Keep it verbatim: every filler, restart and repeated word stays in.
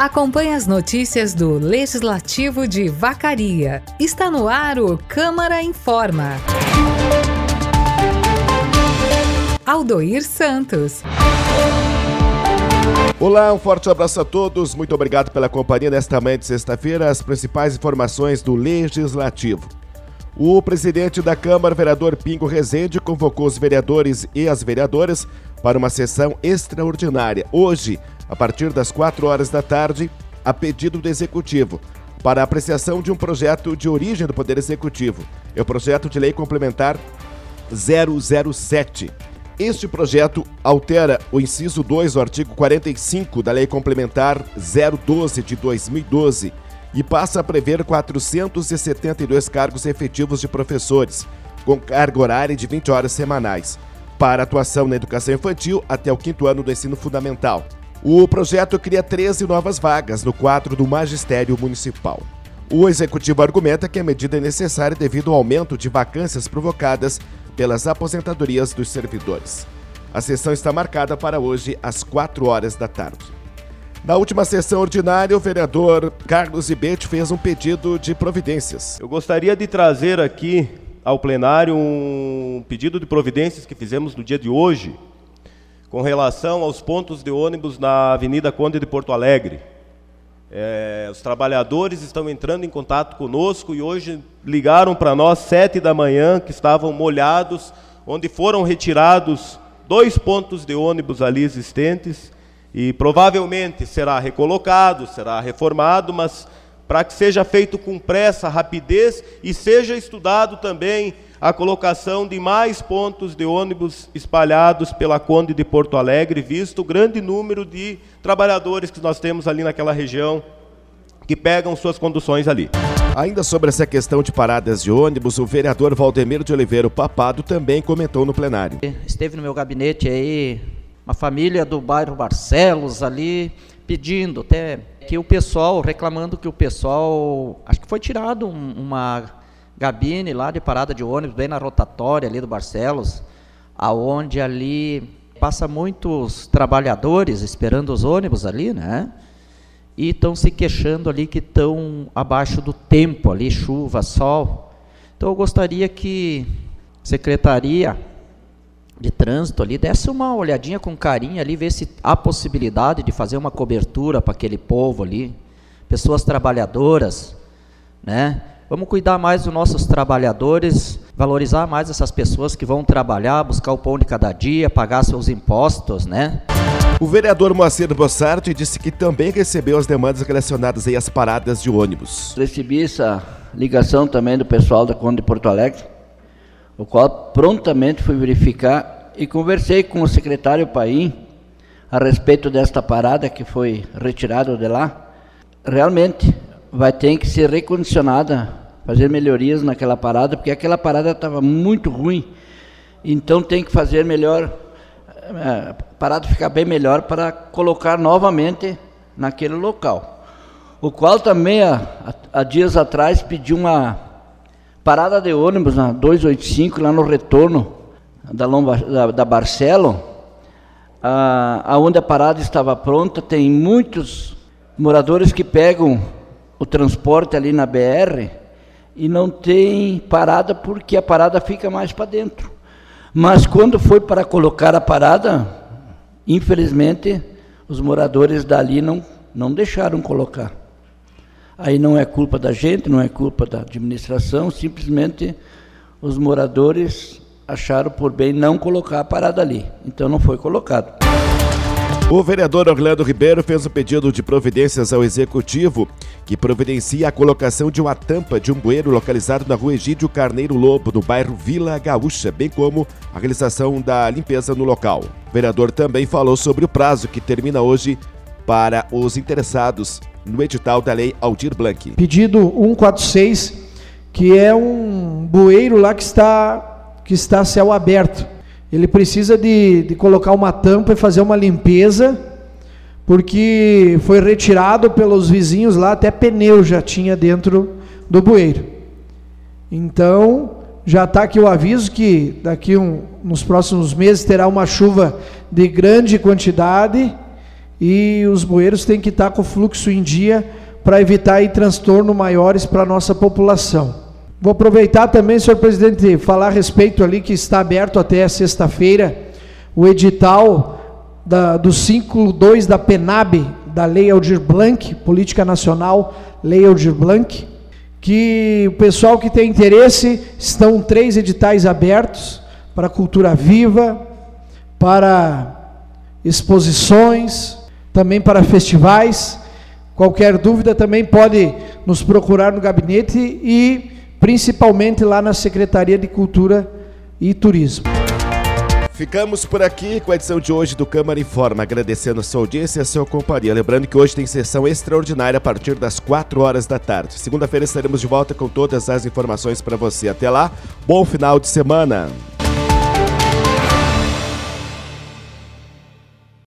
Acompanhe as notícias do Legislativo de Vacaria. Está no ar o Câmara Informa. Aldoir Santos. Olá, um forte abraço a todos. Muito obrigado pela companhia nesta manhã de sexta-feira. As principais informações do Legislativo. O presidente da Câmara, vereador Pingo Rezende, convocou os vereadores e as vereadoras para uma sessão extraordinária. Hoje, a partir das quatro horas da tarde, a pedido do Executivo, para a apreciação de um projeto de origem do Poder Executivo. É o projeto de lei complementar zero zero sete. Este projeto altera o inciso dois do artigo quarenta e cinco da Lei Complementar zero doze de dois mil e doze e passa a prever quatrocentos e setenta e dois cargos efetivos de professores, com carga horária de vinte horas semanais, para atuação na educação infantil até o quinto ano do ensino fundamental. O projeto cria treze novas vagas no quadro do Magistério Municipal. O Executivo argumenta que a medida é necessária devido ao aumento de vacâncias provocadas pelas aposentadorias dos servidores. A sessão está marcada para hoje, às quatro horas da tarde. Na última sessão ordinária, o vereador Carlos Ibete fez um pedido de providências. Eu gostaria de trazer aqui ao plenário um pedido de providências que fizemos no dia de hoje, com relação aos pontos de ônibus na Avenida Conde de Porto Alegre. É, os trabalhadores estão entrando em contato conosco e hoje ligaram para nós sete da manhã que estavam molhados, onde foram retirados dois pontos de ônibus ali existentes e provavelmente será recolocado, será reformado, mas para que seja feito com pressa, rapidez e seja estudado também a colocação de mais pontos de ônibus espalhados pela Conde de Porto Alegre, visto o grande número de trabalhadores que nós temos ali naquela região que pegam suas conduções ali. Ainda sobre essa questão de paradas de ônibus, o vereador Valdemiro de Oliveira Papado também comentou no plenário. Esteve no meu gabinete aí uma família do bairro Barcelos ali pedindo até que o pessoal, reclamando que o pessoal, acho que foi tirado um, uma gabine lá de parada de ônibus, bem na rotatória ali do Barcelos, aonde ali passa muitos trabalhadores esperando os ônibus ali, né? E estão se queixando ali que estão abaixo do tempo ali, chuva, sol. Então eu gostaria que a Secretaria de Trânsito ali desse uma olhadinha com carinho ali, ver se há possibilidade de fazer uma cobertura para aquele povo ali, pessoas trabalhadoras, né? Vamos cuidar mais dos nossos trabalhadores, valorizar mais essas pessoas que vão trabalhar, buscar o pão de cada dia, pagar seus impostos, né? O vereador Moacir Bossardi disse que também recebeu as demandas relacionadas aí às paradas de ônibus. Recebi essa ligação também do pessoal da Conde de Porto Alegre, o qual prontamente fui verificar e conversei com o secretário Paim a respeito desta parada que foi retirada de lá. Realmente vai ter que ser recondicionada, fazer melhorias naquela parada, porque aquela parada estava muito ruim, então tem que fazer melhor, a parada ficar bem melhor para colocar novamente naquele local. O qual também, há, há dias atrás, pediu uma parada de ônibus na duzentos e oitenta e cinco, lá no retorno da, Lomba, da, da Barcelo, a, aonde a parada estava pronta. Tem muitos moradores que pegam o transporte ali na B R e não tem parada porque a parada fica mais para dentro. Mas quando foi para colocar a parada, infelizmente, os moradores dali não, não deixaram colocar. Aí não é culpa da gente, não é culpa da administração, simplesmente os moradores acharam por bem não colocar a parada ali. Então não foi colocado. O vereador Orlando Ribeiro fez um pedido de providências ao Executivo que providencia a colocação de uma tampa de um bueiro localizado na rua Egídio Carneiro Lobo, no bairro Vila Gaúcha, bem como a realização da limpeza no local. O vereador também falou sobre o prazo que termina hoje para os interessados no edital da Lei Aldir Blanc. Pedido cento e quarenta e seis, que é um bueiro lá que está, que está a céu aberto. Ele precisa de, de colocar uma tampa e fazer uma limpeza, porque foi retirado pelos vizinhos lá, até pneu já tinha dentro do bueiro. Então, já está aqui o aviso que daqui um, nos próximos meses terá uma chuva de grande quantidade e os bueiros têm que estar com o fluxo em dia para evitar aí transtornos maiores para a nossa população. Vou aproveitar também, senhor presidente, falar a respeito ali que está aberto até sexta-feira o edital da, do cinco dois da PENAB, da Lei Aldir Blanc, Política Nacional, Lei Aldir Blanc, que o pessoal que tem interesse, estão três editais abertos para cultura viva, para exposições, também para festivais. Qualquer dúvida também pode nos procurar no gabinete e principalmente lá na Secretaria de Cultura e Turismo. Ficamos por aqui com a edição de hoje do Câmara Informa, agradecendo a sua audiência e a sua companhia. Lembrando que hoje tem sessão extraordinária a partir das quatro horas da tarde. Segunda-feira estaremos de volta com todas as informações para você. Até lá, bom final de semana.